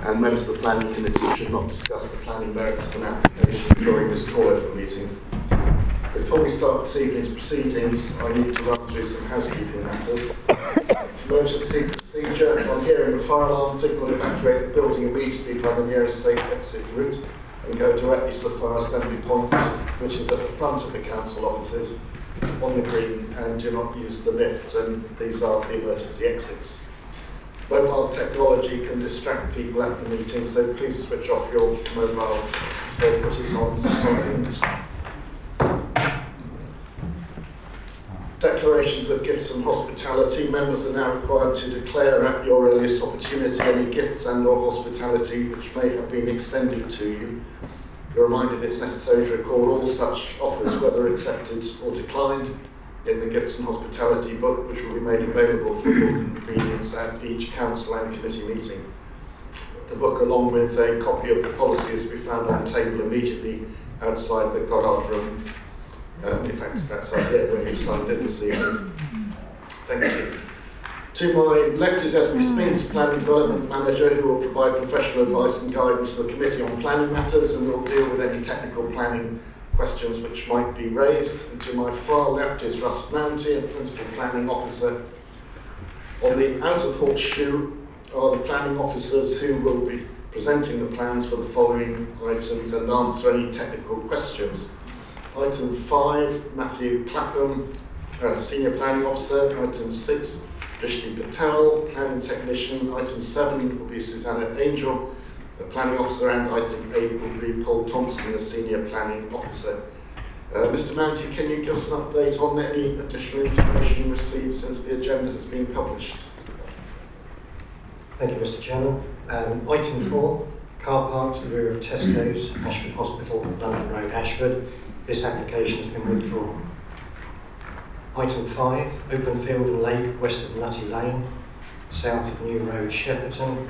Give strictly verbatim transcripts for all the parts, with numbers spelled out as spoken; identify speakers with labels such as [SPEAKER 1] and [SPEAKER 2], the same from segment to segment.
[SPEAKER 1] and members of the planning committee should not discuss the planning merits of an application during this call over meeting. Before we start this evening's proceedings, I need to run through some housekeeping matters. Emergency procedure: on hearing the fire alarm signal, evacuate the building immediately by the nearest safe exit route and go directly to the fire assembly point, which is at the front of the council offices on the green, and do not use the lift, and these are the emergency exits. Mobile technology can distract people at the meeting, so please switch off your mobile or put it on silent. Declarations of gifts and hospitality. Members are now required to declare at your earliest opportunity any gifts and or hospitality which may have been extended to you. You're reminded it's necessary to record all such offers, whether accepted or declined, in the gifts and hospitality book, which will be made available for your convenience at each council and committee meeting. The book, along with a copy of the policy, is to be found on the table immediately outside the Goddard room. Um, in fact, it's outside here where you signed in this evening. Thank you. To my left is Esme Spence, Planning Development Manager, who will provide professional advice and guidance to the Committee on Planning Matters and will deal with any technical planning questions which might be raised. And to my far left is Russ Mounty, Principal Planning Officer. On the outer horseshoe are the planning officers who will be presenting the plans for the following items and answer any technical questions. Item five, Matthew Clapham, uh, Senior Planning Officer. Item six, Drishti Patel, Planning Technician. Item seven will be Susanna Angel, the Planning Officer, and item eight will be Paul Thompson, the Senior Planning Officer. Uh, Mister Mounty, can you give us an update on any additional information received since the agenda has been published?
[SPEAKER 2] Thank you, Mister Chairman. Um, item four, car park to the rear of Tesco's, Ashford Hospital, London Road, Ashford. This application has been withdrawn. Item five, open field and lake west of Nutty Lane, south of New Road, Shepperton.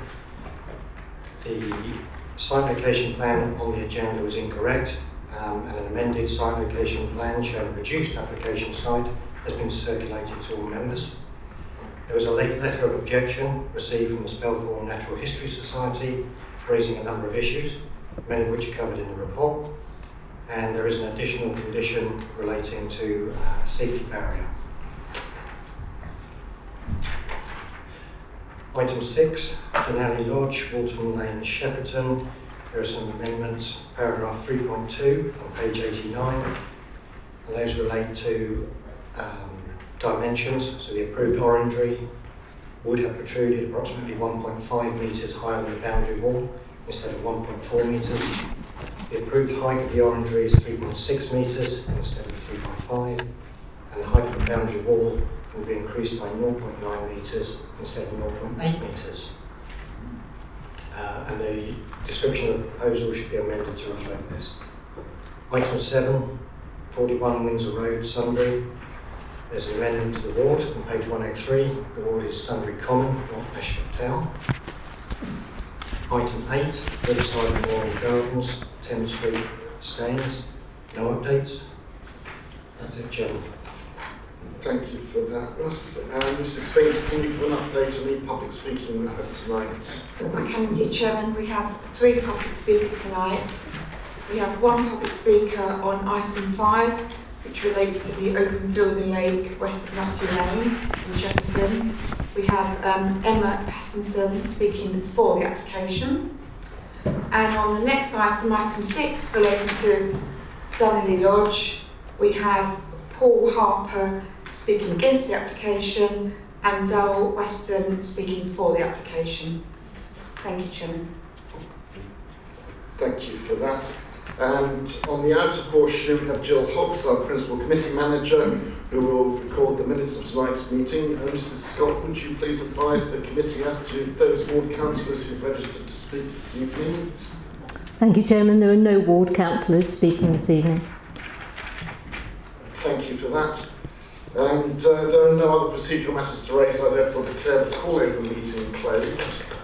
[SPEAKER 2] The site location plan on the agenda was incorrect, um, and an amended site location plan showing a reduced application site has been circulated to all members. There was a late letter of objection received from the Spelthorne Natural History Society, raising a number of issues, many of which are covered in the report. And there is an additional condition relating to uh, safety barrier. Item six, Denali Lodge, Walton Lane, Shepperton. There are some amendments, paragraph three point two on page eighty-nine, and those relate to um, dimensions. So the approved orangery would have protruded approximately one point five metres higher than the boundary wall instead of one point four metres. The approved height of the orangery is three point six metres instead of three point five, and the height of the boundary wall will be increased by zero point nine metres instead of zero point eight metres. Uh, and the description of the proposal should be amended to reflect this. Item seven, forty-one Windsor Road, Sunbury. There's an amendment to the ward on page one oh three. The ward is Sunbury Common, not Ashford Town. Item eight, Riverside Memorial Gardens, Thames Street, Staines. No updates. That's it, Chairman.
[SPEAKER 1] Thank you for that, Russ. Um, Missus Spence, can you give an update on the public speaking we have tonight?
[SPEAKER 3] I can indeed, Chairman. We have three public speakers tonight. We have one public speaker on item five, which relates to the open field and lake west of Nutty Lane in Jefferson. We have um, Emma Passenson speaking for the application. And on the next item, item six, related to Dunley Lodge, we have Paul Harper speaking against the application and Dale Weston speaking for the application. Thank you, Chairman.
[SPEAKER 1] Thank you for that. And on the outer horseshoe, we have Jill Hobbs, our Principal Committee Manager, who will record the minutes of tonight's meeting. And Missus Scott, would you please advise the committee as to those ward councillors who've registered to speak this evening?
[SPEAKER 4] Thank you, Chairman. There are no ward councillors speaking this evening.
[SPEAKER 1] Thank you for that. And uh, there are no other procedural matters to raise. I therefore declare the call-over meeting closed.